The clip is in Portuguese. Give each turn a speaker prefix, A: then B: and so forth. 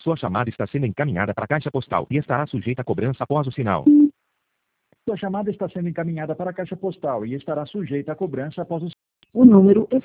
A: Sua chamada está sendo encaminhada para a caixa postal e estará sujeita a cobrança após o sinal.
B: Sua chamada está sendo encaminhada para a caixa postal e estará sujeita a cobrança após o...
C: O número